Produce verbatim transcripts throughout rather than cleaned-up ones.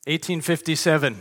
eighteen fifty-seven.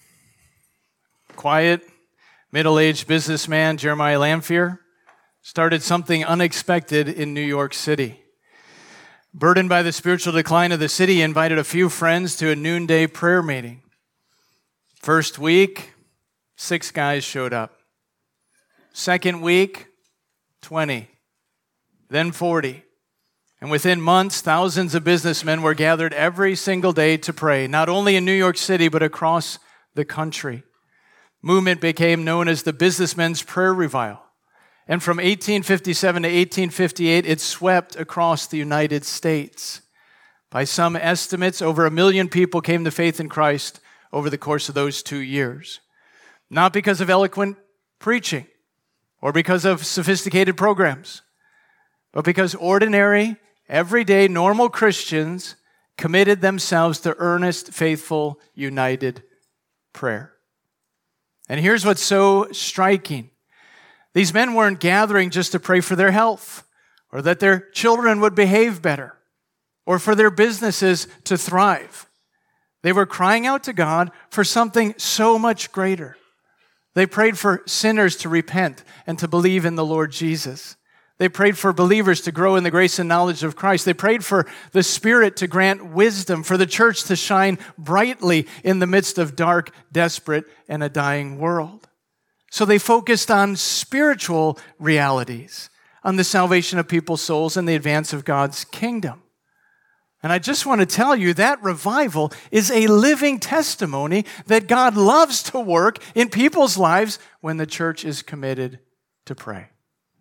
Quiet, middle-aged businessman Jeremiah Lanphier started something unexpected in New York City. Burdened by the spiritual decline of the city, he invited a few friends to a noonday prayer meeting. First week, six guys showed up. Second week, twenty. Then forty. And within months, thousands of businessmen were gathered every single day to pray, not only in New York City, but across the country. Movement became known as the Businessmen's Prayer Revival. And from eighteen fifty-seven to eighteen fifty-eight, it swept across the United States. By some estimates, over a million people came to faith in Christ over the course of those two years. Not because of eloquent preaching or because of sophisticated programs, but because ordinary, everyday, normal Christians committed themselves to earnest, faithful, united prayer. And here's what's so striking. These men weren't gathering just to pray for their health, or that their children would behave better, or for their businesses to thrive. They were crying out to God for something so much greater. They prayed for sinners to repent and to believe in the Lord Jesus. They prayed for believers to grow in the grace and knowledge of Christ. They prayed for the Spirit to grant wisdom, for the church to shine brightly in the midst of dark, desperate, and a dying world. So they focused on spiritual realities, on the salvation of people's souls and the advance of God's kingdom. And I just want to tell you that revival is a living testimony that God loves to work in people's lives when the church is committed to pray.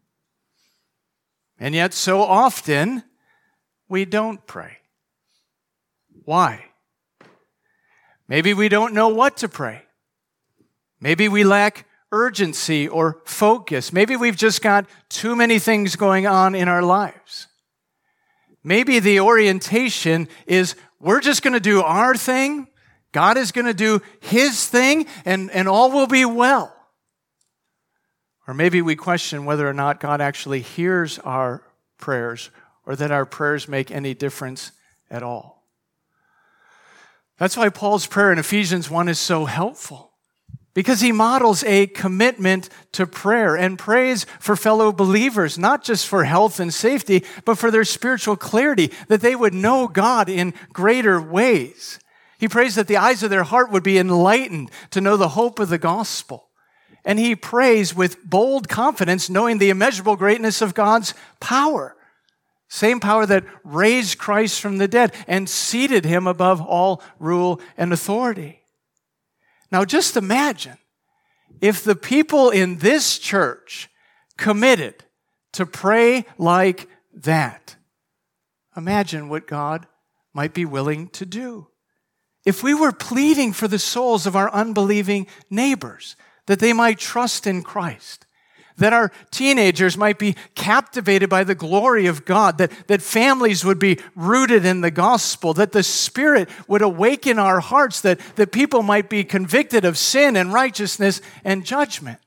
And yet, so often, we don't pray. Why? Maybe we don't know what to pray. Maybe we lack urgency or focus. Maybe we've just got too many things going on in our lives. Maybe the orientation is we're just going to do our thing, God is going to do His thing, and, and all will be well. Or maybe we question whether or not God actually hears our prayers or that our prayers make any difference at all. That's why Paul's prayer in Ephesians one is so helpful, because he models a commitment to prayer and prays for fellow believers, not just for health and safety, but for their spiritual clarity, that they would know God in greater ways. He prays that the eyes of their heart would be enlightened to know the hope of the gospel. And he prays with bold confidence, knowing the immeasurable greatness of God's power. Same power that raised Christ from the dead and seated him above all rule and authority. Now just imagine if the people in this church committed to pray like that. Imagine what God might be willing to do. If we were pleading for the souls of our unbelieving neighbors, that they might trust in Christ, that our teenagers might be captivated by the glory of God, that, that families would be rooted in the gospel, that the Spirit would awaken our hearts, that, that people might be convicted of sin and righteousness and judgment.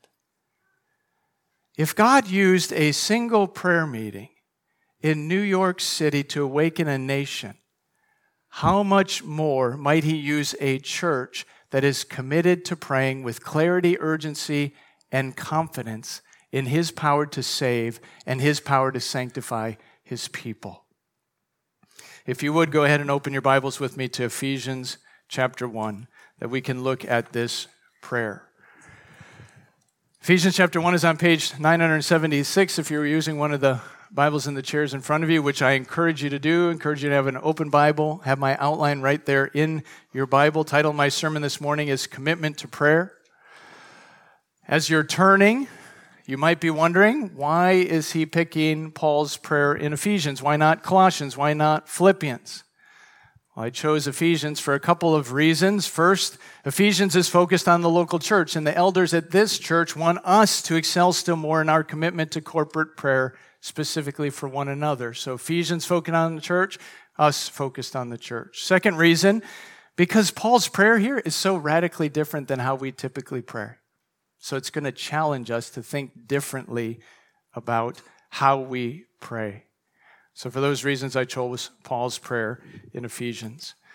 If God used a single prayer meeting in New York City to awaken a nation, how much more might He use a church that is committed to praying with clarity, urgency, and confidence in His power to save and His power to sanctify His people. If you would, go ahead and open your Bibles with me to Ephesians chapter one, that we can look at this prayer. Ephesians chapter one is on page nine seventy-six if you're using one of the Bibles in the chairs in front of you, which I encourage you to do. I encourage you to have an open Bible. Have my outline right there in your Bible. Title of my sermon this morning is Commitment to Prayer. As you're turning, you might be wondering, why is he picking Paul's prayer in Ephesians? Why not Colossians? Why not Philippians? Well, I chose Ephesians for a couple of reasons. First, Ephesians is focused on the local church, and the elders at this church want us to excel still more in our commitment to corporate prayer, specifically for one another. So Ephesians focused on the church, us focused on the church. Second reason, because Paul's prayer here is so radically different than how we typically pray. So it's going to challenge us to think differently about how we pray. So for those reasons, I chose Paul's prayer in Ephesians.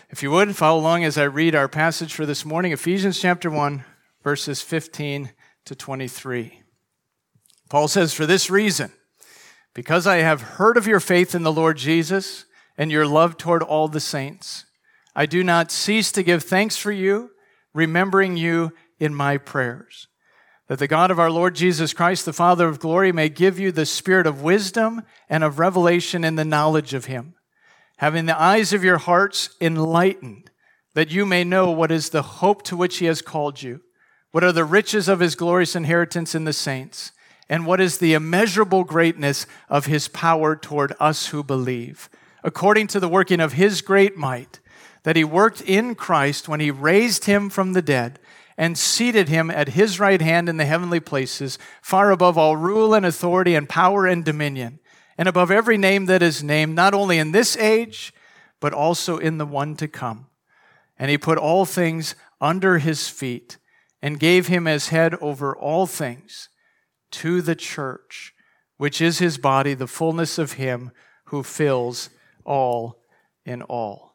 If you would, follow along as I read our passage for this morning, Ephesians chapter one, verses fifteen to twenty-three. Paul says, "For this reason, because I have heard of your faith in the Lord Jesus and your love toward all the saints, I do not cease to give thanks for you, remembering you in my prayers, that the God of our Lord Jesus Christ, the Father of glory, may give you the spirit of wisdom and of revelation in the knowledge of him, having the eyes of your hearts enlightened, that you may know what is the hope to which he has called you, what are the riches of his glorious inheritance in the saints, and what is the immeasurable greatness of his power toward us who believe, according to the working of his great might, that he worked in Christ when he raised him from the dead and seated him at his right hand in the heavenly places, far above all rule and authority and power and dominion, and above every name that is named, not only in this age, but also in the one to come. And he put all things under his feet and gave him as head over all things to the church, which is his body, the fullness of him who fills all in all."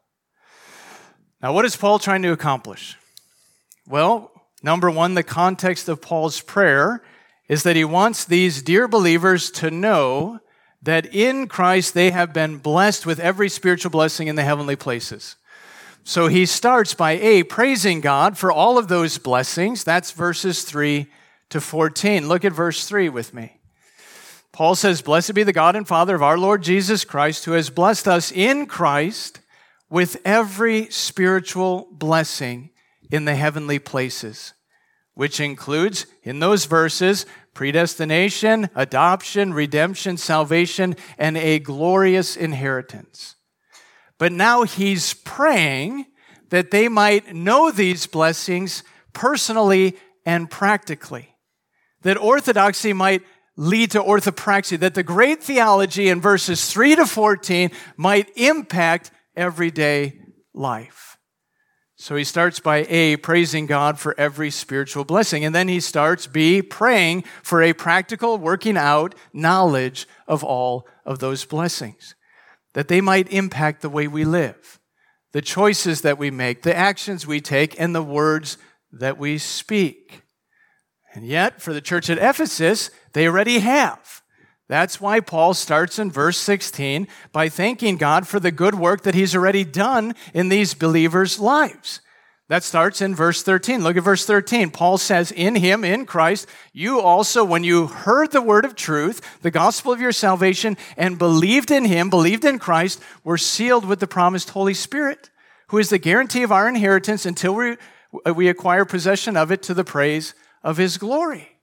Now, what is Paul trying to accomplish? Well, number one, the context of Paul's prayer is that he wants these dear believers to know that in Christ they have been blessed with every spiritual blessing in the heavenly places. So he starts by A, praising God for all of those blessings. That's verses three to fourteen. Look at verse three with me. Paul says, "Blessed be the God and Father of our Lord Jesus Christ, who has blessed us in Christ with every spiritual blessing in the heavenly places," which includes, in those verses, predestination, adoption, redemption, salvation, and a glorious inheritance. But now he's praying that they might know these blessings personally and practically, that orthodoxy might lead to orthopraxy, that the great theology in verses three to fourteen might impact everyday life. So he starts by A, praising God for every spiritual blessing. And then he starts B, praying for a practical working out knowledge of all of those blessings, that they might impact the way we live, the choices that we make, the actions we take, and the words that we speak. And yet, for the church at Ephesus, they already have. That's why Paul starts in verse sixteen by thanking God for the good work that he's already done in these believers' lives. That starts in verse thirteen. Look at verse thirteen. Paul says, "In him, in Christ, you also, when you heard the word of truth, the gospel of your salvation, and believed in him, believed in Christ, were sealed with the promised Holy Spirit, who is the guarantee of our inheritance until we, we acquire possession of it to the praise of his glory."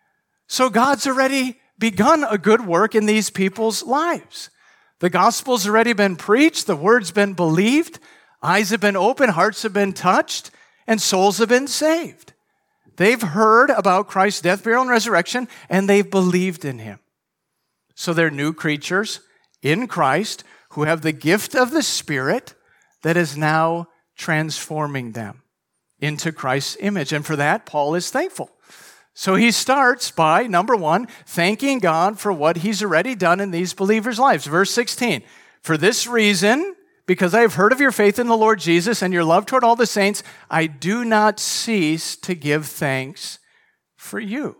So God's already begun a good work in these people's lives. The gospel's already been preached, the word's been believed, eyes have been opened, hearts have been touched, and souls have been saved. They've heard about Christ's death, burial, and resurrection, and they've believed in him. So they're new creatures in Christ who have the gift of the Spirit that is now transforming them into Christ's image. And for that, Paul is thankful. So he starts by, number one, thanking God for what he's already done in these believers' lives. Verse sixteen, "For this reason, because I have heard of your faith in the Lord Jesus and your love toward all the saints, I do not cease to give thanks for you."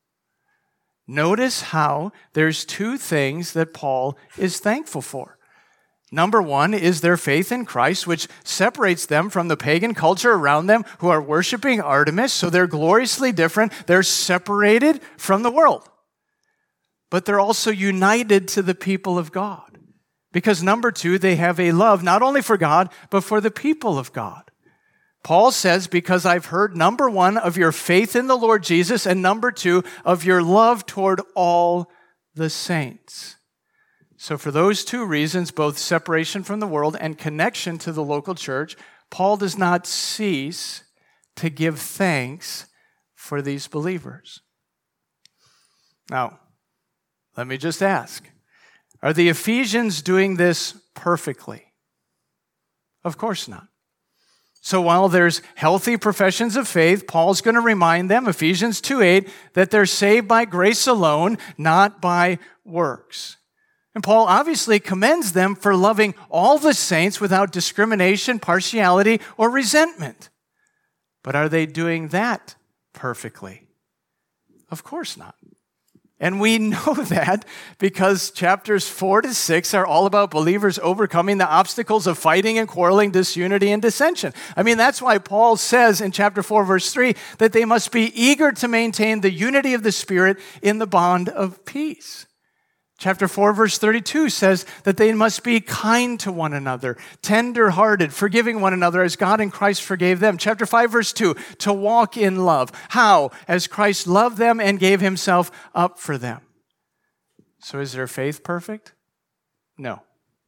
Notice how there's two things that Paul is thankful for. Number one is their faith in Christ, which separates them from the pagan culture around them who are worshiping Artemis, so they're gloriously different. They're separated from the world. But they're also united to the people of God. Because number two, they have a love not only for God, but for the people of God. Paul says, because I've heard, number one, of your faith in the Lord Jesus, and number two, of your love toward all the saints. So for those two reasons, both separation from the world and connection to the local church, Paul does not cease to give thanks for these believers. Now, let me just ask, are the Ephesians doing this perfectly? Of course not. So while there's healthy professions of faith, Paul's going to remind them, Ephesians two eight, that they're saved by grace alone, not by works. And Paul obviously commends them for loving all the saints without discrimination, partiality, or resentment. But are they doing that perfectly? Of course not. And we know that because chapters four to six are all about believers overcoming the obstacles of fighting and quarreling, disunity and dissension. I mean, that's why Paul says in chapter four, verse three, that they must be eager to maintain the unity of the Spirit in the bond of peace. Chapter four, verse thirty-two says that they must be kind to one another, tender-hearted, forgiving one another as God in Christ forgave them. Chapter five, verse two, to walk in love. How? As Christ loved them and gave himself up for them. So is their faith perfect? No.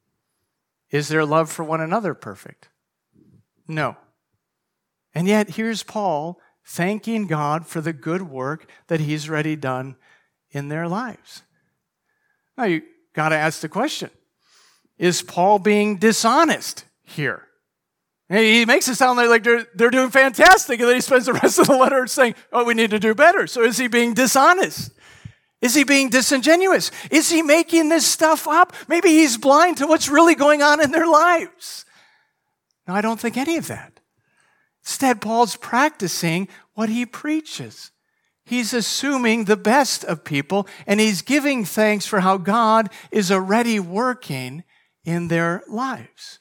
Is their love for one another perfect? No. And yet here's Paul thanking God for the good work that he's already done in their lives. Now, you got to ask the question, is Paul being dishonest here? He makes it sound like they're, they're doing fantastic, and then he spends the rest of the letter saying, oh, we need to do better. So is he being dishonest? Is he being disingenuous? Is he making this stuff up? Maybe he's blind to what's really going on in their lives. No, I don't think any of that. Instead, Paul's practicing what he preaches. He's assuming the best of people, and he's giving thanks for how God is already working in their lives.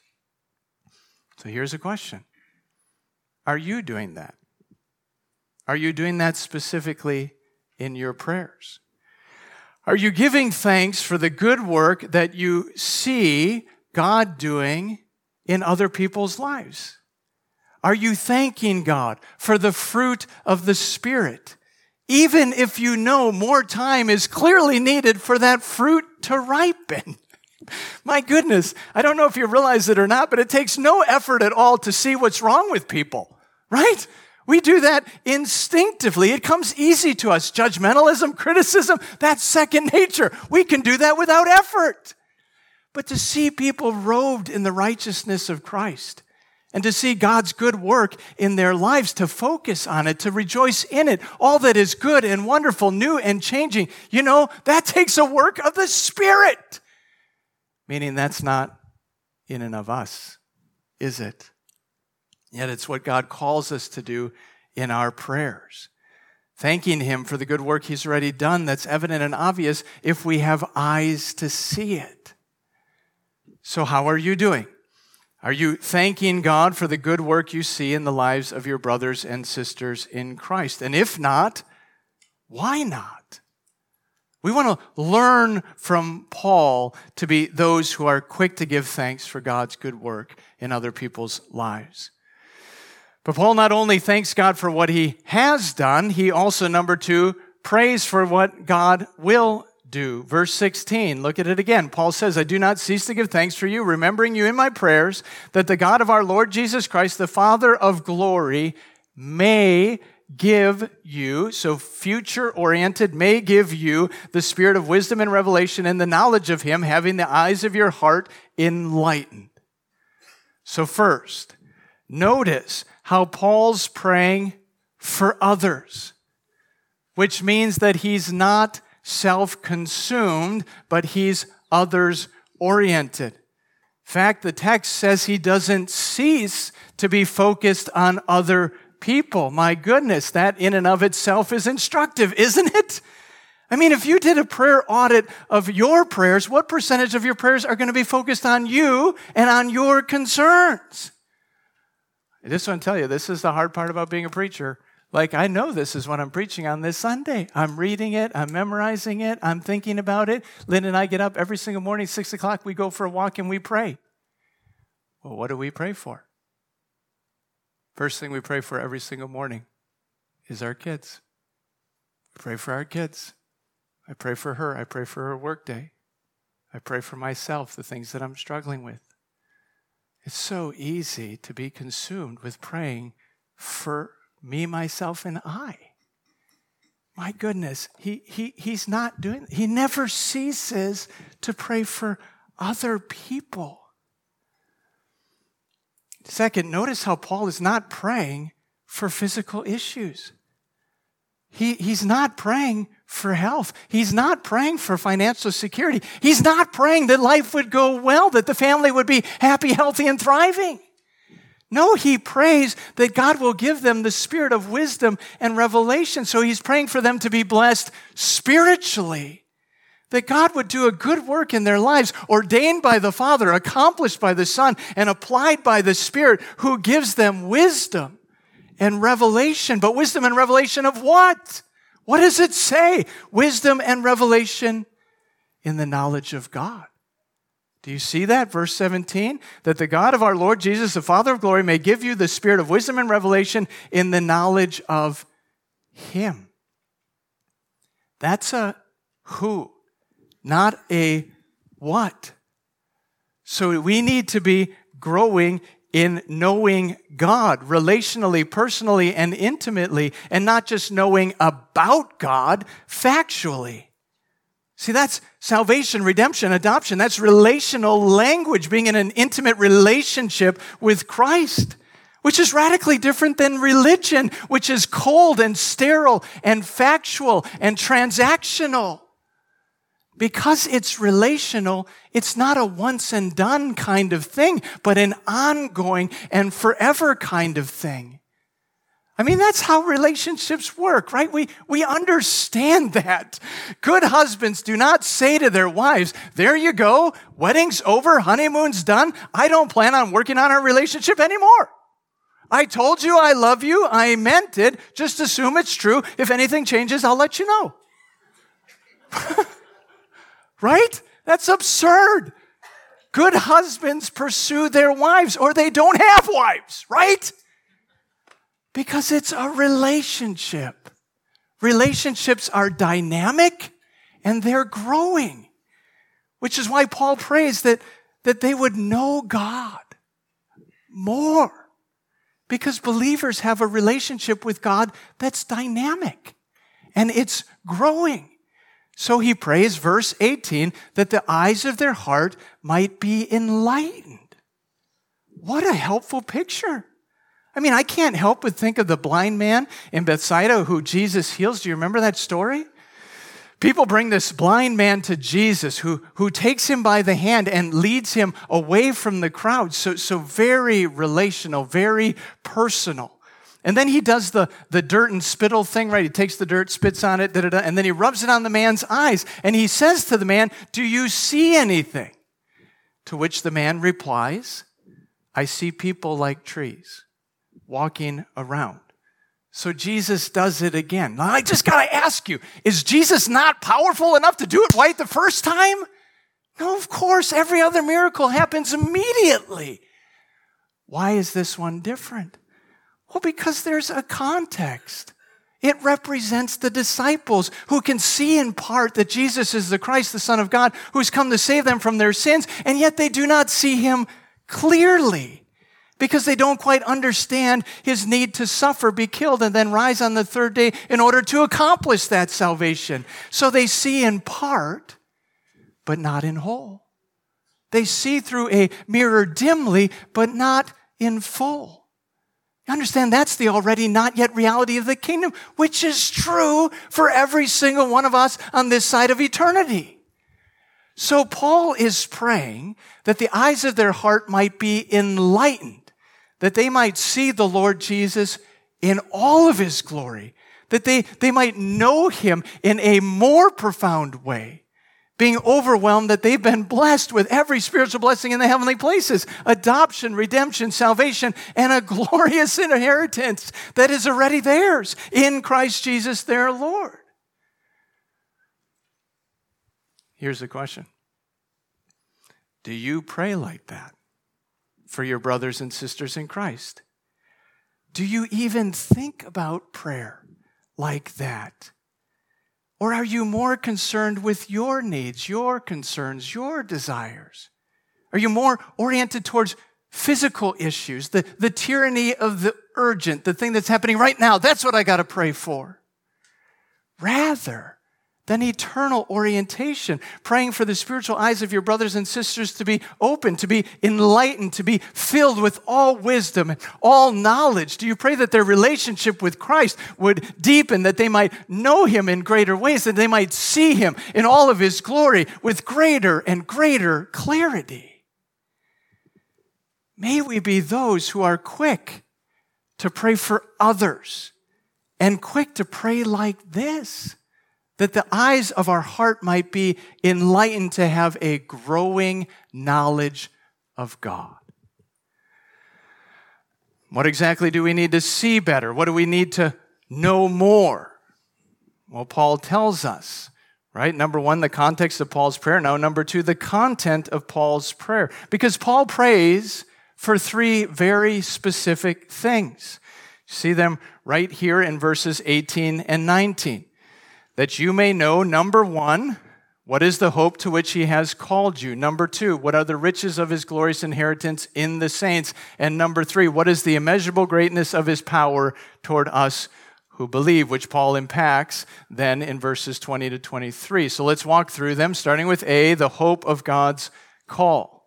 So here's a question. Are you doing that? Are you doing that specifically in your prayers? Are you giving thanks for the good work that you see God doing in other people's lives? Are you thanking God for the fruit of the Spirit? Even if you know more time is clearly needed for that fruit to ripen. My goodness, I don't know if you realize it or not, but it takes no effort at all to see what's wrong with people, right? We do that instinctively. It comes easy to us. Judgmentalism, criticism, that's second nature. We can do that without effort. But to see people robed in the righteousness of Christ, and to see God's good work in their lives, to focus on it, to rejoice in it, all that is good and wonderful, new and changing, you know, that takes a work of the Spirit. Meaning that's not in and of us, is it? Yet it's what God calls us to do in our prayers. Thanking Him for the good work He's already done that's evident and obvious if we have eyes to see it. So how are you doing? Are you thanking God for the good work you see in the lives of your brothers and sisters in Christ? And if not, why not? We want to learn from Paul to be those who are quick to give thanks for God's good work in other people's lives. But Paul not only thanks God for what he has done, he also, number two, prays for what God will do. Verse sixteen, look at it again. Paul says, I do not cease to give thanks for you, remembering you in my prayers, that the God of our Lord Jesus Christ, the Father of glory, may give you, so future-oriented, may give you the spirit of wisdom and revelation and the knowledge of Him, having the eyes of your heart enlightened. So first, notice how Paul's praying for others, which means that he's not self-consumed, but he's others-oriented. In fact, the text says he doesn't cease to be focused on other people. My goodness, that in and of itself is instructive, isn't it? I mean, if you did a prayer audit of your prayers, what percentage of your prayers are going to be focused on you and on your concerns? I just want to tell you, this is the hard part about being a preacher. Like, I know this is what I'm preaching on this Sunday. I'm reading it. I'm memorizing it. I'm thinking about it. Lynn and I get up every single morning, six o'clock. We go for a walk and we pray. Well, what do we pray for? First thing we pray for every single morning is our kids. We pray for our kids. I pray for her. I pray for her work day. I pray for myself, the things that I'm struggling with. It's so easy to be consumed with praying for me, myself, and I. My goodness, he, he, he's not doing, he never ceases to pray for other people. Second, notice how Paul is not praying for physical issues. He, he's not praying for health. He's not praying for financial security. He's not praying that life would go well, that the family would be happy, healthy, and thriving. No, he prays that God will give them the spirit of wisdom and revelation. So he's praying for them to be blessed spiritually, that God would do a good work in their lives, ordained by the Father, accomplished by the Son, and applied by the Spirit, who gives them wisdom and revelation. But wisdom and revelation of what? What does it say? Wisdom and revelation in the knowledge of God. Do you see that? Verse seventeen, that the God of our Lord Jesus, the Father of glory, may give you the spirit of wisdom and revelation in the knowledge of Him. That's a who, not a what. So we need to be growing in knowing God relationally, personally, and intimately, and not just knowing about God factually. See, that's salvation, redemption, adoption. That's relational language, being in an intimate relationship with Christ, which is radically different than religion, which is cold and sterile and factual and transactional. Because it's relational, it's not a once and done kind of thing, but an ongoing and forever kind of thing. I mean, that's how relationships work, right? We, we understand that. Good husbands do not say to their wives, there you go, wedding's over, honeymoon's done. I don't plan on working on our relationship anymore. I told you I love you. I meant it. Just assume it's true. If anything changes, I'll let you know. Right? That's absurd. Good husbands pursue their wives, or they don't have wives, right? Because it's a relationship. Relationships are dynamic and they're growing, which is why Paul prays that, that they would know God more. Because believers have a relationship with God that's dynamic and it's growing. So he prays, verse eighteen, that the eyes of their heart might be enlightened. What a helpful picture. I mean, I can't help but think of the blind man in Bethsaida who Jesus heals. Do you remember that story? People bring this blind man to Jesus who, who takes him by the hand and leads him away from the crowd. So, so very relational, very personal. And then he does the, the dirt and spittle thing, right? He takes the dirt, spits on it, da, da, da, and then he rubs it on the man's eyes. And he says to the man, do you see anything? To which the man replies, I see people like trees walking around. So Jesus does it again. Now, I just got to ask you, is Jesus not powerful enough to do it right the first time? No, of course. Every other miracle happens immediately. Why is this one different? Well, because there's a context. It represents the disciples who can see in part that Jesus is the Christ, the Son of God, who's come to save them from their sins, and yet they do not see him clearly, because they don't quite understand his need to suffer, be killed, and then rise on the third day in order to accomplish that salvation. So they see in part, but not in whole. They see through a mirror dimly, but not in full. You understand, that's the already not yet reality of the kingdom, which is true for every single one of us on this side of eternity. So Paul is praying that the eyes of their heart might be enlightened, that they might see the Lord Jesus in all of his glory, that they, they might know him in a more profound way, being overwhelmed that they've been blessed with every spiritual blessing in the heavenly places, adoption, redemption, salvation, and a glorious inheritance that is already theirs in Christ Jesus their Lord. Here's the question. Do you pray like that for your brothers and sisters in Christ? Do you even think about prayer like that? Or are you more concerned with your needs, your concerns, your desires? Are you more oriented towards physical issues, the, the tyranny of the urgent, the thing that's happening right now? That's what I got to pray for. Rather then eternal orientation, praying for the spiritual eyes of your brothers and sisters to be open, to be enlightened, to be filled with all wisdom and all knowledge. Do you pray that their relationship with Christ would deepen, that they might know him in greater ways, that they might see him in all of his glory with greater and greater clarity? May we be those who are quick to pray for others and quick to pray like this, that the eyes of our heart might be enlightened to have a growing knowledge of God. What exactly do we need to see better? What do we need to know more? Well, Paul tells us, right? Number one, the context of Paul's prayer. Now, number two, the content of Paul's prayer. Because Paul prays for three very specific things. You see them right here in verses eighteen and nineteen. That you may know, number one, what is the hope to which he has called you? Number two, what are the riches of his glorious inheritance in the saints? And number three, what is the immeasurable greatness of his power toward us who believe, which Paul unpacks then in verses twenty to twenty-three. So let's walk through them, starting with A, the hope of God's call.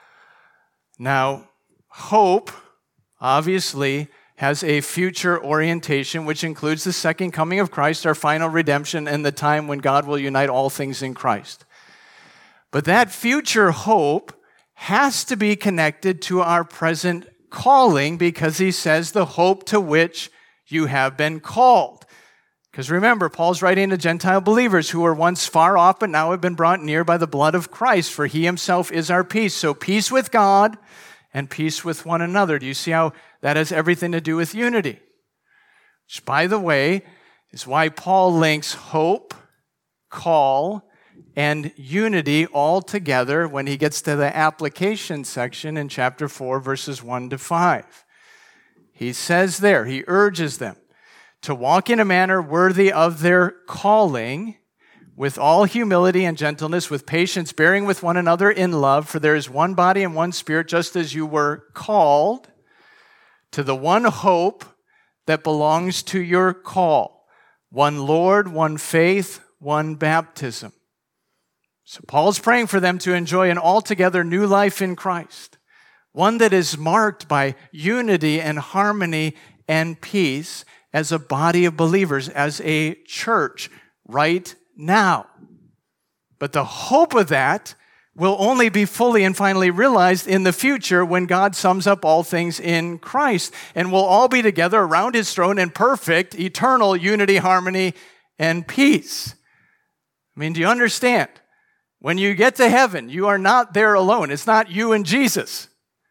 Now, hope, obviously, has a future orientation, which includes the second coming of Christ, our final redemption, and the time when God will unite all things in Christ. But that future hope has to be connected to our present calling, because he says the hope to which you have been called. Because remember, Paul's writing to Gentile believers who were once far off, but now have been brought near by the blood of Christ, for he himself is our peace. So peace with God and peace with one another. Do you see how that has everything to do with unity? Which, by the way, is why Paul links hope, call, and unity all together when he gets to the application section in chapter four, verses one to five. He says there, he urges them to walk in a manner worthy of their calling, with all humility and gentleness, with patience, bearing with one another in love, for there is one body and one spirit, just as you were called to the one hope that belongs to your call. One Lord, one faith, one baptism. So Paul's praying for them to enjoy an altogether new life in Christ, one that is marked by unity and harmony and peace as a body of believers, as a church right now. But the hope of that will only be fully and finally realized in the future when God sums up all things in Christ, and we'll all be together around his throne in perfect, eternal unity, harmony, and peace. I mean, do you understand? When you get to heaven, you are not there alone. It's not you and Jesus.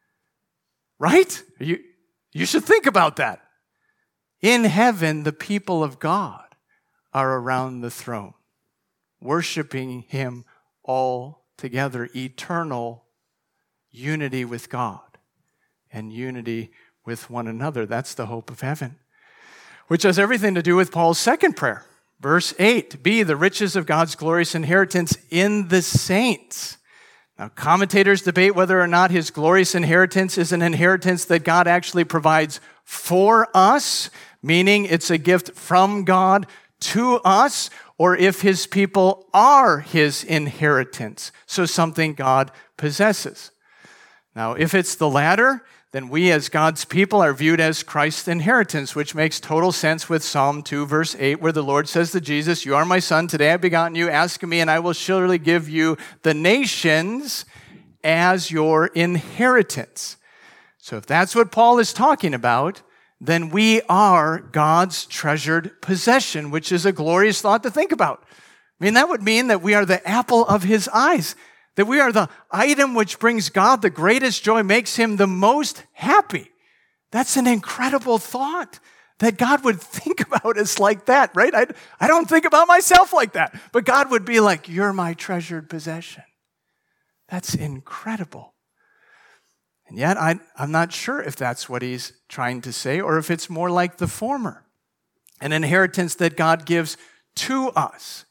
Right? You, you should think about that. In heaven, the people of God are around the throne, worshiping him all together. Eternal unity with God and unity with one another. That's the hope of heaven, which has everything to do with Paul's second prayer. Verse eight, B, the riches of God's glorious inheritance in the saints. Now, commentators debate whether or not his glorious inheritance is an inheritance that God actually provides for us, meaning it's a gift from God to us, or if his people are his inheritance, so something God possesses. Now, if it's the latter, then we as God's people are viewed as Christ's inheritance, which makes total sense with Psalm two, verse eight, where the Lord says to Jesus, "You are my son, today I have begotten you, ask of me, and I will surely give you the nations as your inheritance." So if that's what Paul is talking about, then we are God's treasured possession, which is a glorious thought to think about. I mean, that would mean that we are the apple of his eyes, that we are the item which brings God the greatest joy, makes him the most happy. That's an incredible thought, that God would think about us like that, right? I, I don't think about myself like that, but God would be like, "You're my treasured possession." That's incredible. And yet, I, I'm not sure if that's what he's trying to say, or if it's more like the former, an inheritance that God gives to us.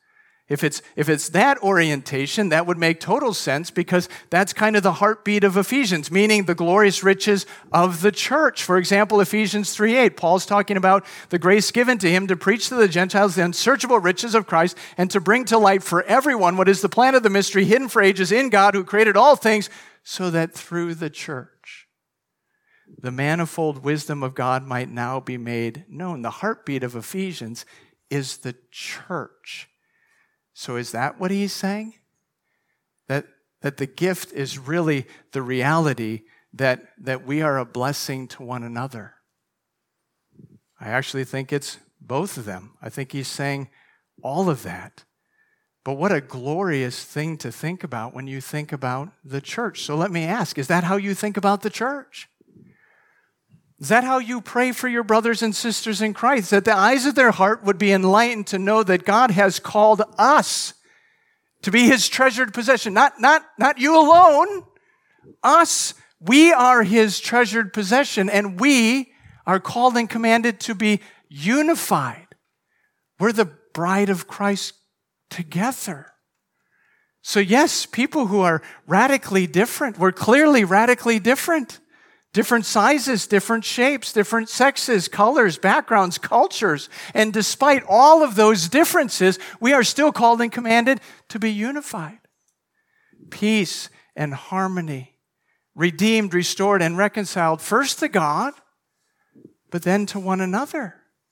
If it's, if it's that orientation, that would make total sense because that's kind of the heartbeat of Ephesians, meaning the glorious riches of the church. For example, Ephesians three eight, Paul's talking about the grace given to him to preach to the Gentiles the unsearchable riches of Christ and to bring to light for everyone what is the plan of the mystery hidden for ages in God who created all things, so that through the church, the manifold wisdom of God might now be made known. The heartbeat of Ephesians is the church. So is that what he's saying? That, that the gift is really the reality that, that we are a blessing to one another? I actually think it's both of them. I think he's saying all of that. But what a glorious thing to think about when you think about the church. So let me ask, is that how you think about the church? Is that how you pray for your brothers and sisters in Christ? That the eyes of their heart would be enlightened to know that God has called us to be his treasured possession. Not, not, not you alone. Us. We are his treasured possession, and we are called and commanded to be unified. We're the bride of Christ together. So yes, people who are radically different, we're clearly radically different. Different sizes, different shapes, different sexes, colors, backgrounds, cultures. And despite all of those differences, we are still called and commanded to be unified. Peace and harmony, redeemed, restored, and reconciled first to God, but then to one another.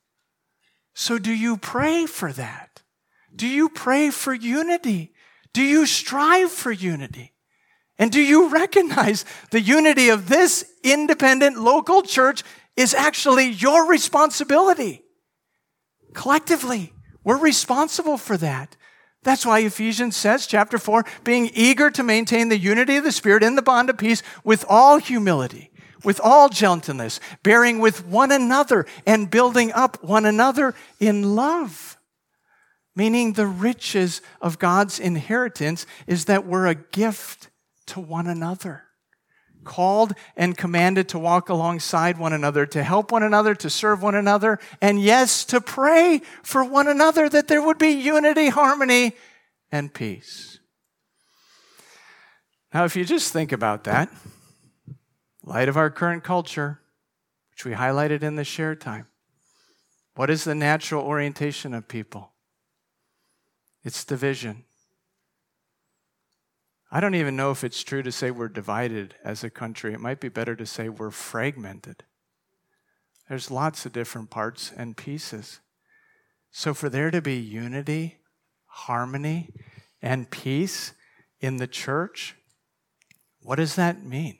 So do you pray for that? Do you pray for unity? Do you strive for unity? And do you recognize the unity of this independent local church is actually your responsibility? Collectively, we're responsible for that. That's why Ephesians says, chapter four, being eager to maintain the unity of the Spirit in the bond of peace with all humility, with all gentleness, bearing with one another and building up one another in love. Meaning the riches of God's inheritance is that we're a gift to one another, called and commanded to walk alongside one another, to help one another, to serve one another, and yes, to pray for one another that there would be unity, harmony, and peace. Now, if you just think about that, in light of our current culture, which we highlighted in the share time, what is the natural orientation of people? It's division. I don't even know if it's true to say we're divided as a country. It might be better to say we're fragmented. There's lots of different parts and pieces. So for there to be unity, harmony, and peace in the church, what does that mean?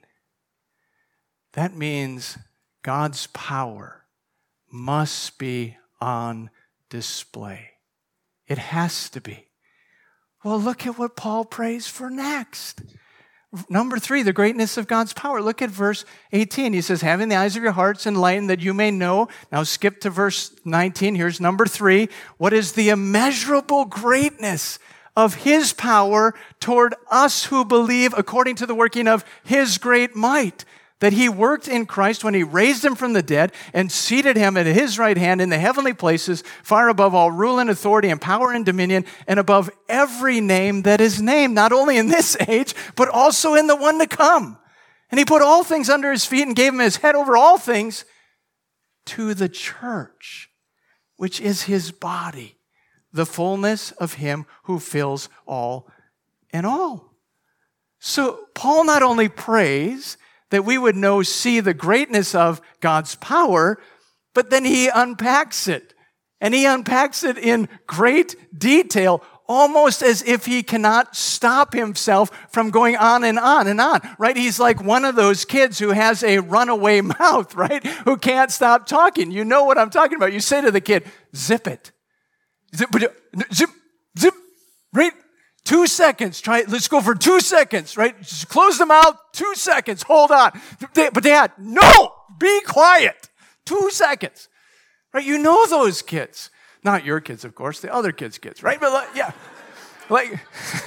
That means God's power must be on display. It has to be. Well, look at what Paul prays for next. Number three, the greatness of God's power. Look at verse eighteen. He says, having the eyes of your hearts enlightened that you may know. Now skip to verse nineteen. Here's number three. What is the immeasurable greatness of his power toward us who believe according to the working of his great might? That he worked in Christ when he raised him from the dead and seated him at his right hand in the heavenly places, far above all rule and authority and power and dominion, and above every name that is named, not only in this age, but also in the one to come. And he put all things under his feet and gave him his head over all things to the church, which is his body, the fullness of him who fills all in all. So Paul not only prays that we would know, see the greatness of God's power, but then he unpacks it. And he unpacks it in great detail, almost as if he cannot stop himself from going on and on and on, right? He's like one of those kids who has a runaway mouth, right? Who can't stop talking. You know what I'm talking about. You say to the kid, zip it. Zip, zip, zip, right? Two seconds. Try it. Let's go for two seconds, right? Just close the mouth. Two seconds. Hold on. But Dad, no! Be quiet. Two seconds. Right? You know those kids. Not your kids, of course. The other kids' kids, right? But like, yeah. Like,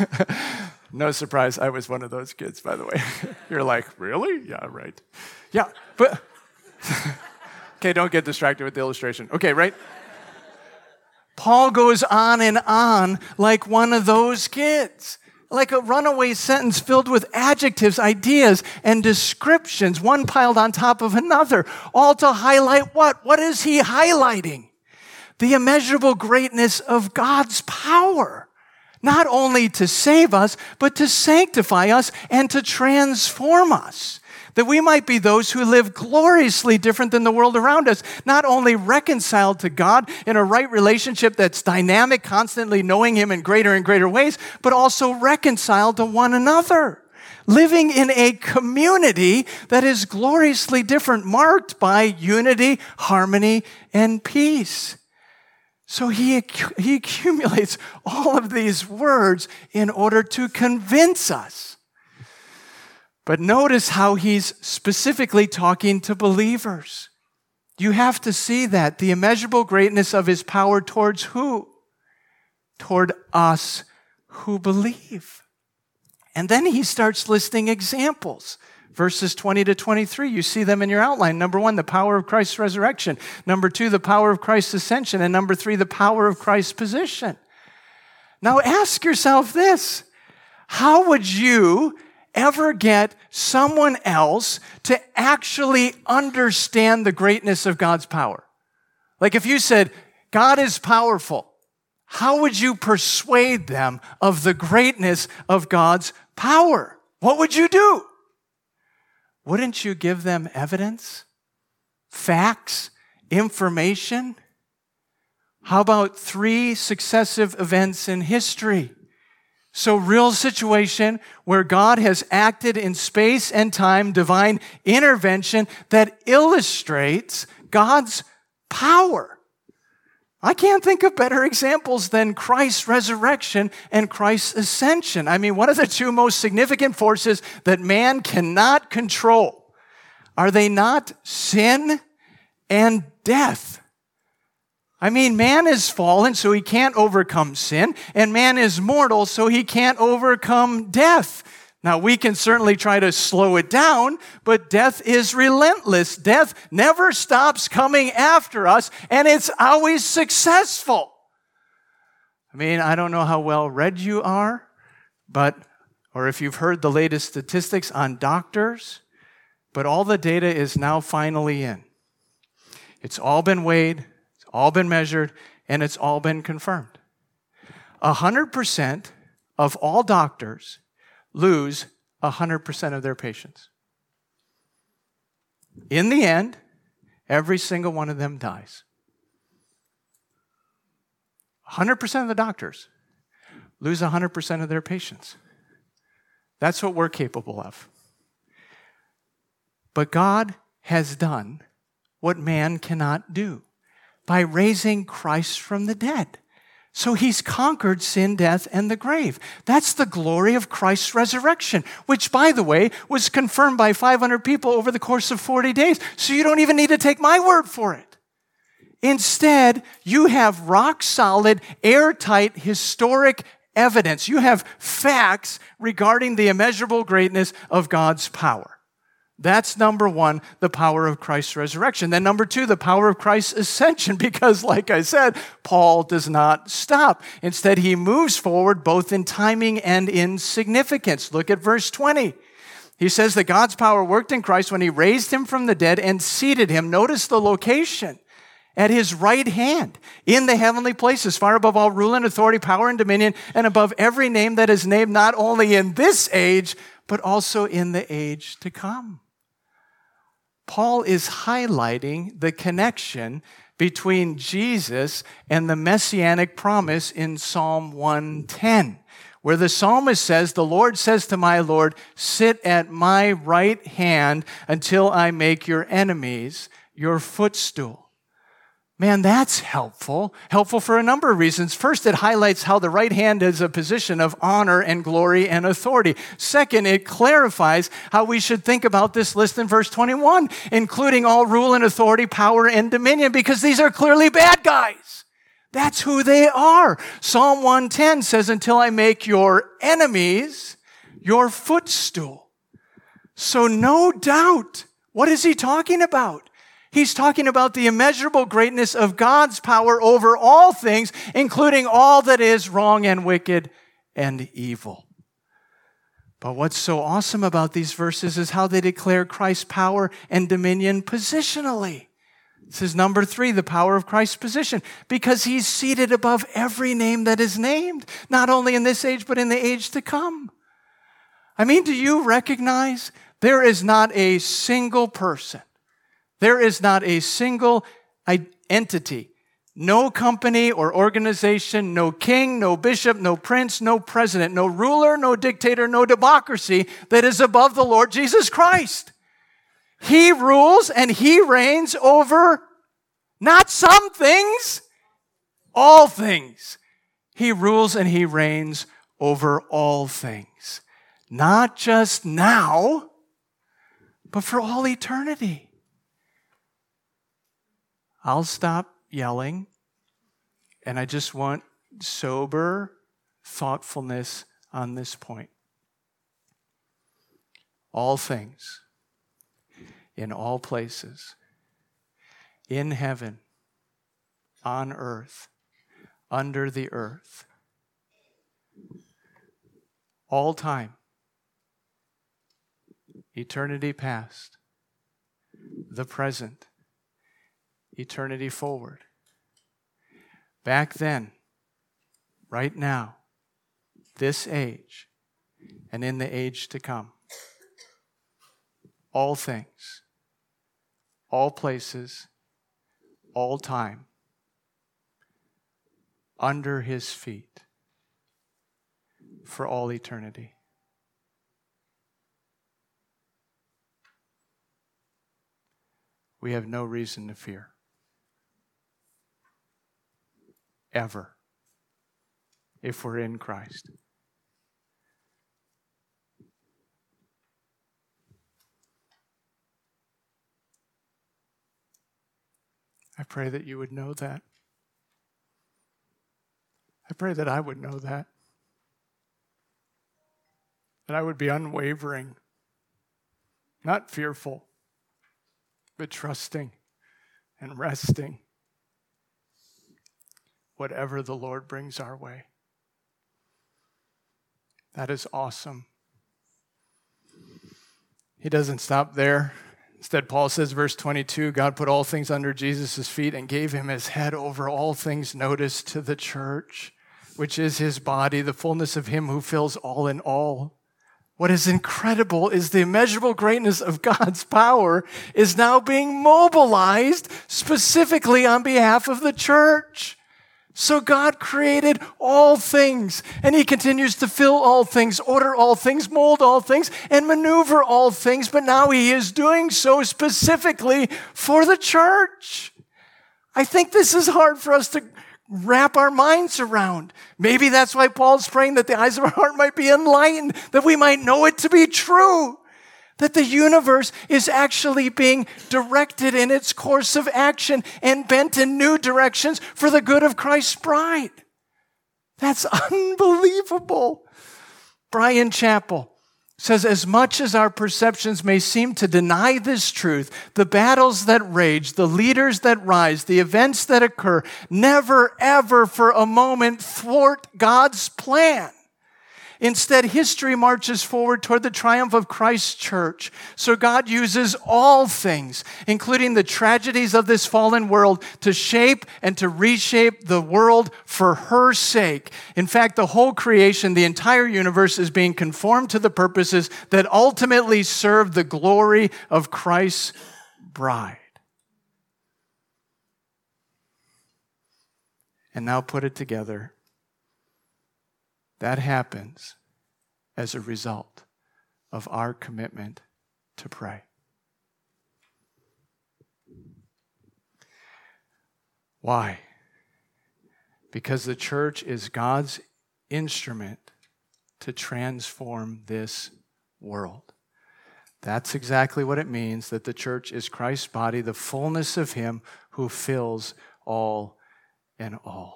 no surprise. I was one of those kids, by the way. You're like, really? Yeah, right. Yeah, but... Okay, don't get distracted with the illustration. Okay, right? Paul goes on and on like one of those kids, like a runaway sentence filled with adjectives, ideas, and descriptions, one piled on top of another, all to highlight what? What is he highlighting? The immeasurable greatness of God's power, not only to save us, but to sanctify us and to transform us, that we might be those who live gloriously different than the world around us, not only reconciled to God in a right relationship that's dynamic, constantly knowing Him in greater and greater ways, but also reconciled to one another, living in a community that is gloriously different, marked by unity, harmony, and peace. So he, he accumulates all of these words in order to convince us. But notice how he's specifically talking to believers. You have to see that, the immeasurable greatness of his power towards who? Toward us who believe. And then he starts listing examples. Verses twenty to twenty-three, you see them in your outline. Number one, the power of Christ's resurrection. Number two, the power of Christ's ascension. And number three, the power of Christ's position. Now ask yourself this. How would you ever get someone else to actually understand the greatness of God's power? Like if you said, God is powerful, how would you persuade them of the greatness of God's power? What would you do? Wouldn't you give them evidence, facts, information? How about three successive events in history? So, real situation where God has acted in space and time, divine intervention that illustrates God's power. I can't think of better examples than Christ's resurrection and Christ's ascension. I mean, what are the two most significant forces that man cannot control? Are they not sin and death? I mean, man is fallen, so he can't overcome sin, and man is mortal, so he can't overcome death. Now, we can certainly try to slow it down, but death is relentless. Death never stops coming after us, and it's always successful. I mean, I don't know how well read you are, but, or if you've heard the latest statistics on doctors, but all the data is now finally in. It's all been weighed, it's all been measured, and it's all been confirmed. A hundred percent of all doctors lose one hundred percent of their patients. In the end, every single one of them dies. one hundred percent of the doctors lose one hundred percent of their patients. That's what we're capable of. But God has done what man cannot do by raising Christ from the dead. So he's conquered sin, death, and the grave. That's the glory of Christ's resurrection, which, by the way, was confirmed by five hundred people over the course of forty days. So you don't even need to take my word for it. Instead, you have rock-solid, airtight, historic evidence. You have facts regarding the immeasurable greatness of God's power. That's number one, the power of Christ's resurrection. Then number two, the power of Christ's ascension, because like I said, Paul does not stop. Instead, he moves forward both in timing and in significance. Look at verse twenty. He says that God's power worked in Christ when he raised him from the dead and seated him. Notice the location. At his right hand, in the heavenly places, far above all rule and authority, power and dominion, and above every name that is named, not only in this age, but also in the age to come. Paul is highlighting the connection between Jesus and the messianic promise in Psalm one ten, where the psalmist says, the Lord says to my Lord, sit at my right hand until I make your enemies your footstool. Man, that's helpful. Helpful for a number of reasons. First, it highlights how the right hand is a position of honor and glory and authority. Second, it clarifies how we should think about this list in verse twenty-one, including all rule and authority, power and dominion, because these are clearly bad guys. That's who they are. Psalm one ten says, until I make your enemies your footstool. So no doubt, what is he talking about? He's talking about the immeasurable greatness of God's power over all things, including all that is wrong and wicked and evil. But what's so awesome about these verses is how they declare Christ's power and dominion positionally. This is number three, the power of Christ's position, because he's seated above every name that is named, not only in this age, but in the age to come. I mean, do you recognize there is not a single person, there is not a single entity, no company or organization, no king, no bishop, no prince, no president, no ruler, no dictator, no democracy that is above the Lord Jesus Christ. He rules and he reigns over not some things, all things. He rules and he reigns over all things. Not just now, but for all eternity. I'll stop yelling, and I just want sober thoughtfulness on this point. All things, in all places, in heaven, on earth, under the earth, all time, eternity past, the present, eternity forward. Back then, right now, this age, and in the age to come. All things, all places, all time, under his feet, for all eternity. We have no reason to fear. Ever. If we're in Christ. I pray that you would know that. I pray that I would know that. That I would be unwavering, not fearful, but trusting and resting. Whatever the Lord brings our way. That is awesome. He doesn't stop there. Instead, Paul says, verse twenty-two, God put all things under Jesus' feet and gave him his head over all things, notice, to the church, which is his body, the fullness of him who fills all in all. What is incredible is the immeasurable greatness of God's power is now being mobilized specifically on behalf of the church. So God created all things, and he continues to fill all things, order all things, mold all things, and maneuver all things, but now he is doing so specifically for the church. I think this is hard for us to wrap our minds around. Maybe that's why Paul's praying that the eyes of our heart might be enlightened, that we might know it to be true. That the universe is actually being directed in its course of action and bent in new directions for the good of Christ's bride. That's unbelievable. Brian Chappell says, as much as our perceptions may seem to deny this truth, the battles that rage, the leaders that rise, the events that occur, never ever for a moment thwart God's plan. Instead, history marches forward toward the triumph of Christ's church. So God uses all things, including the tragedies of this fallen world, to shape and to reshape the world for her sake. In fact, the whole creation, the entire universe, is being conformed to the purposes that ultimately serve the glory of Christ's bride. And now put it together. That happens as a result of our commitment to pray. Why? Because the church is God's instrument to transform this world. That's exactly what it means that the church is Christ's body, the fullness of him who fills all in all.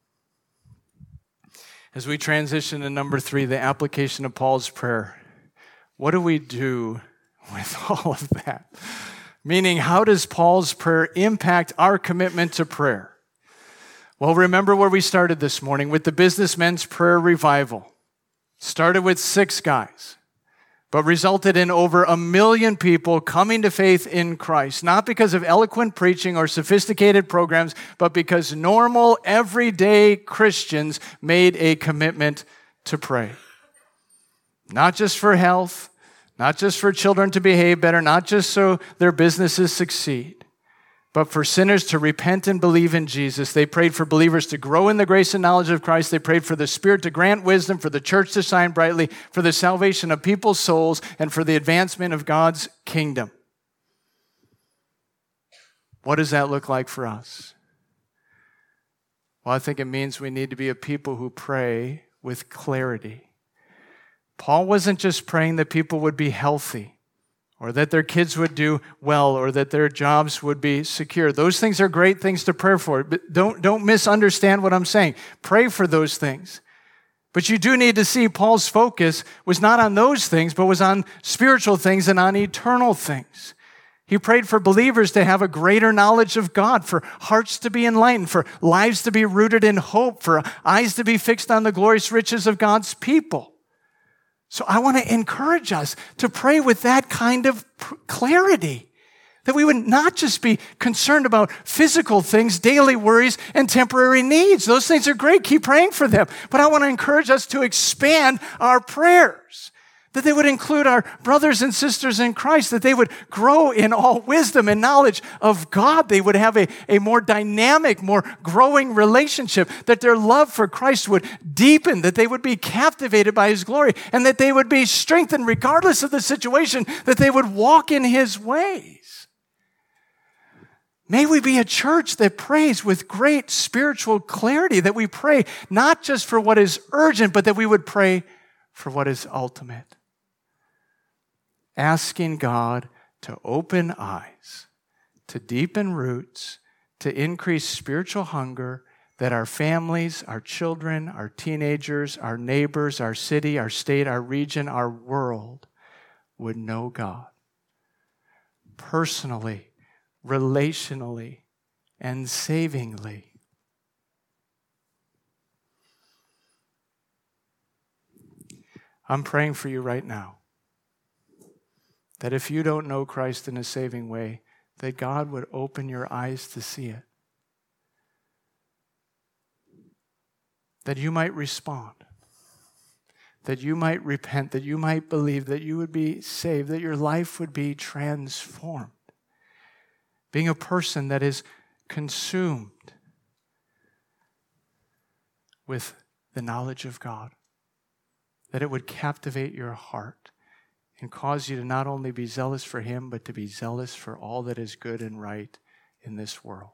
As we transition to number three, the application of Paul's prayer, what do we do with all of that? Meaning, how does Paul's prayer impact our commitment to prayer? Well, remember where we started this morning with the Businessmen's Prayer Revival. Started with six guys, but resulted in over a million people coming to faith in Christ, not because of eloquent preaching or sophisticated programs, but because normal, everyday Christians made a commitment to pray. Not just for health, not just for children to behave better, not just so their businesses succeed, but for sinners to repent and believe in Jesus. They prayed for believers to grow in the grace and knowledge of Christ. They prayed for the Spirit to grant wisdom, for the church to shine brightly, for the salvation of people's souls, and for the advancement of God's kingdom. What does that look like for us? Well, I think it means we need to be a people who pray with clarity. Paul wasn't just praying that people would be healthy, or that their kids would do well, or that their jobs would be secure. Those things are great things to pray for, but don't, don't misunderstand what I'm saying. Pray for those things. But you do need to see Paul's focus was not on those things, but was on spiritual things and on eternal things. He prayed for believers to have a greater knowledge of God, for hearts to be enlightened, for lives to be rooted in hope, for eyes to be fixed on the glorious riches of God's people. So I want to encourage us to pray with that kind of clarity, that we would not just be concerned about physical things, daily worries, and temporary needs. Those things are great. Keep praying for them. But I want to encourage us to expand our prayers, that they would include our brothers and sisters in Christ, that they would grow in all wisdom and knowledge of God. They would have a, a more dynamic, more growing relationship, that their love for Christ would deepen, that they would be captivated by His glory, and that they would be strengthened regardless of the situation, that they would walk in His ways. May we be a church that prays with great spiritual clarity, that we pray not just for what is urgent, but that we would pray for what is ultimate. Asking God to open eyes, to deepen roots, to increase spiritual hunger, that our families, our children, our teenagers, our neighbors, our city, our state, our region, our world would know God personally, relationally, and savingly. I'm praying for you right now, that if you don't know Christ in a saving way, that God would open your eyes to see it. That you might respond. That you might repent. That you might believe. That you would be saved. That your life would be transformed. Being a person that is consumed with the knowledge of God. That it would captivate your heart and cause you to not only be zealous for Him, but to be zealous for all that is good and right in this world.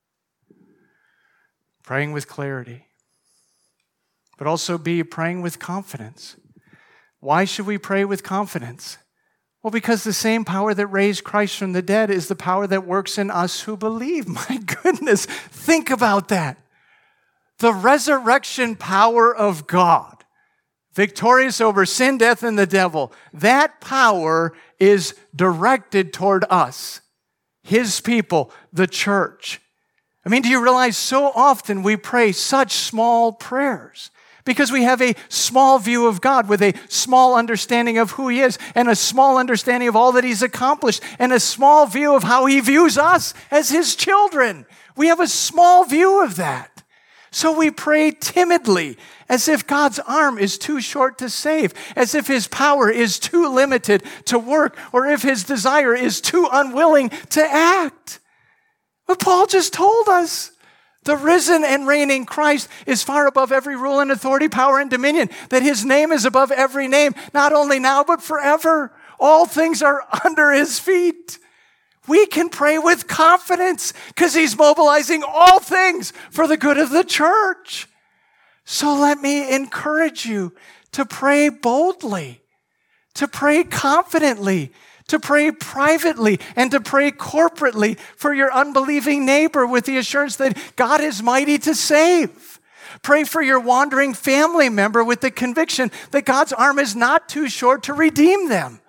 Praying with clarity, but also be praying with confidence. Why should we pray with confidence? Well, because the same power that raised Christ from the dead is the power that works in us who believe. My goodness, think about that. The resurrection power of God, victorious over sin, death, and the devil. That power is directed toward us, His people, the church. I mean, do you realize so often we pray such small prayers because we have a small view of God with a small understanding of who He is and a small understanding of all that He's accomplished and a small view of how He views us as His children. We have a small view of that. So we pray timidly, as if God's arm is too short to save, as if His power is too limited to work, or if His desire is too unwilling to act. But Paul just told us, the risen and reigning Christ is far above every rule and authority, power and dominion, that His name is above every name, not only now, but forever. All things are under His feet. We can pray with confidence because He's mobilizing all things for the good of the church. So let me encourage you to pray boldly, to pray confidently, to pray privately, and to pray corporately for your unbelieving neighbor with the assurance that God is mighty to save. Pray for your wandering family member with the conviction that God's arm is not too short to redeem them.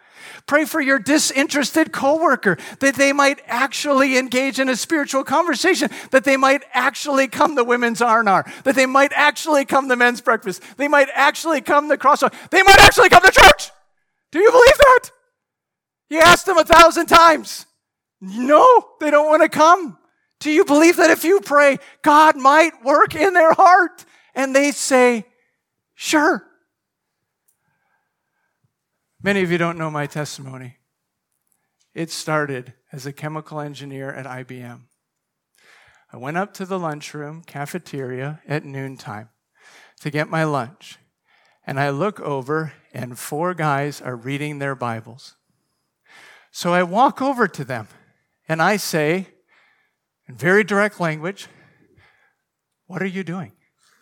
Pray for your disinterested coworker, that they might actually engage in a spiritual conversation, that they might actually come to women's R and R, that they might actually come to men's breakfast, they might actually come to Crosswalk, they might actually come to church. Do you believe that? You asked them a thousand times. No, they don't want to come. Do you believe that if you pray, God might work in their heart? And they say, sure. Many of you don't know my testimony. It started as a chemical engineer at I B M. I went up to the lunchroom cafeteria at noontime to get my lunch. And I look over, and four guys are reading their Bibles. So I walk over to them, and I say, in very direct language, what are you doing?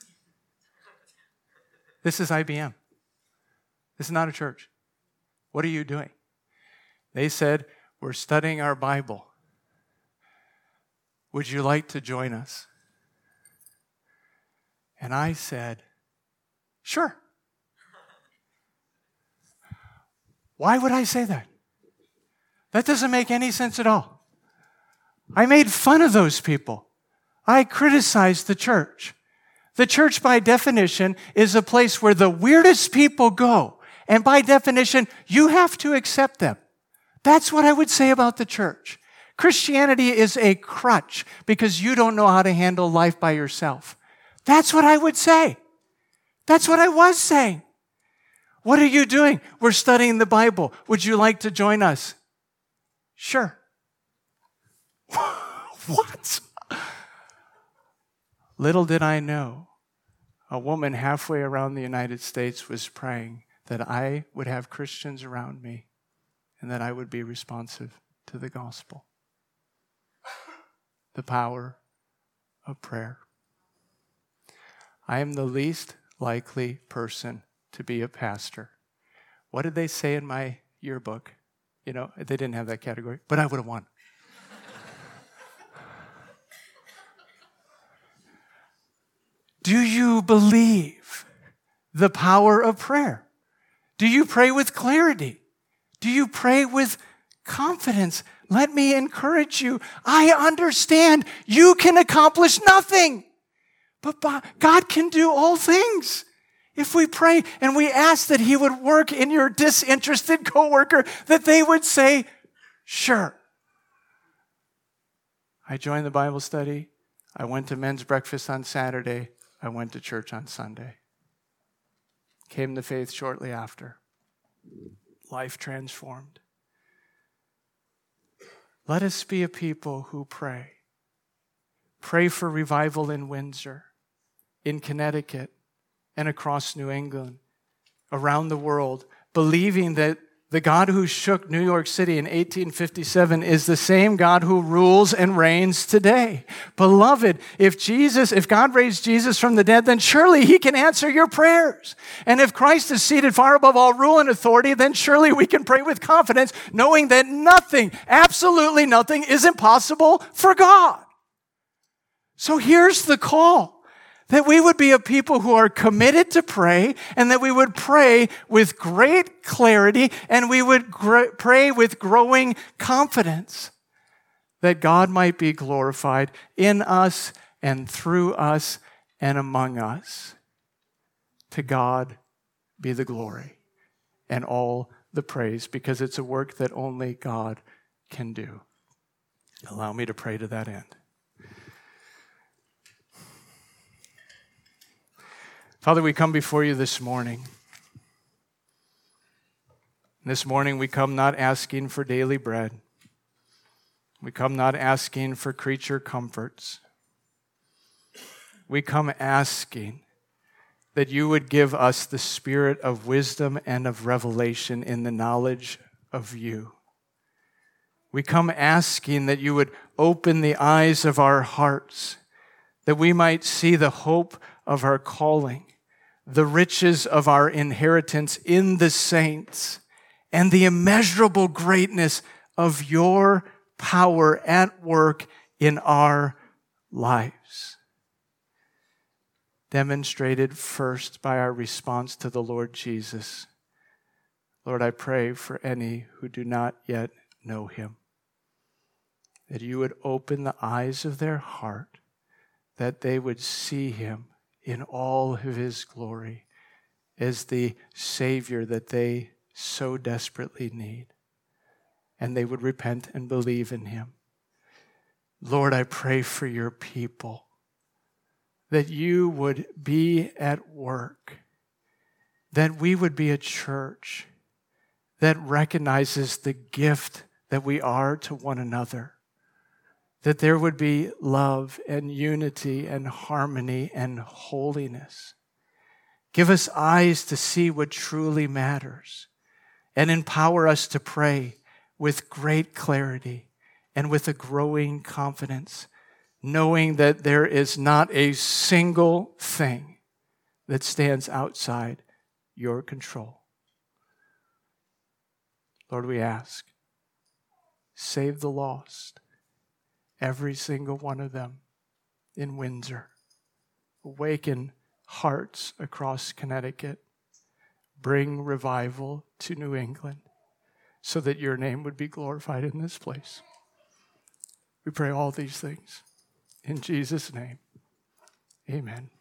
This is I B M. This is not a church. What are you doing? They said, we're studying our Bible. Would you like to join us? And I said, sure. Why would I say that? That doesn't make any sense at all. I made fun of those people. I criticized the church. The church, by definition, is a place where the weirdest people go. And by definition, you have to accept them. That's what I would say about the church. Christianity is a crutch because you don't know how to handle life by yourself. That's what I would say. That's what I was saying. What are you doing? We're studying the Bible. Would you like to join us? Sure. What? Little did I know, a woman halfway around the United States was praying that I would have Christians around me and that I would be responsive to the gospel. The power of prayer. I am the least likely person to be a pastor. What did they say in my yearbook? You know, they didn't have that category, but I would have won. Do you believe the power of prayer? Do you pray with clarity? Do you pray with confidence? Let me encourage you. I understand you can accomplish nothing, but God can do all things. If we pray and we ask that He would work in your disinterested coworker, that they would say, sure. I joined the Bible study. I went to men's breakfast on Saturday. I went to church on Sunday. Came to faith shortly after. Life transformed. Let us be a people who pray. Pray for revival in Windsor, in Connecticut, and across New England, around the world, believing that the God who shook New York City in eighteen fifty-seven is the same God who rules and reigns today. Beloved, if Jesus, if God raised Jesus from the dead, then surely He can answer your prayers. And if Christ is seated far above all rule and authority, then surely we can pray with confidence, knowing that nothing, absolutely nothing, is impossible for God. So here's the call. That we would be a people who are committed to pray, and that we would pray with great clarity, and we would gr- pray with growing confidence that God might be glorified in us and through us and among us. To God be the glory and all the praise, because it's a work that only God can do. Allow me to pray to that end. Father, we come before you this morning. This morning we come not asking for daily bread. We come not asking for creature comforts. We come asking that you would give us the spirit of wisdom and of revelation in the knowledge of you. We come asking that you would open the eyes of our hearts, that we might see the hope of our calling, the riches of our inheritance in the saints, and the immeasurable greatness of your power at work in our lives. Demonstrated first by our response to the Lord Jesus, Lord, I pray for any who do not yet know him, that you would open the eyes of their heart, that they would see him in all of his glory as the Savior that they so desperately need, and they would repent and believe in him. Lord, I pray for your people, that you would be at work, that we would be a church that recognizes the gift that we are to one another, that there would be love and unity and harmony and holiness. Give us eyes to see what truly matters, and empower us to pray with great clarity and with a growing confidence, knowing that there is not a single thing that stands outside your control. Lord, we ask, save the lost, every single one of them in Windsor. Awaken hearts across Connecticut. Bring revival to New England so that your name would be glorified in this place. We pray all these things in Jesus' name. Amen.